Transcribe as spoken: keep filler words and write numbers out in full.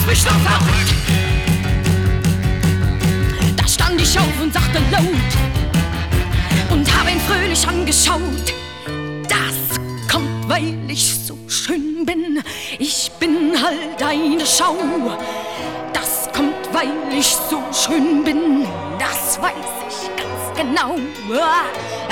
mich doch verrückt. Da stand ich auf und sagte laut und habe ihn fröhlich angeschaut. Das kommt, weil ich so schön bin. Ich bin halt eine Schau. Das kommt, weil ich so schön bin. Das weiß ich ganz genau.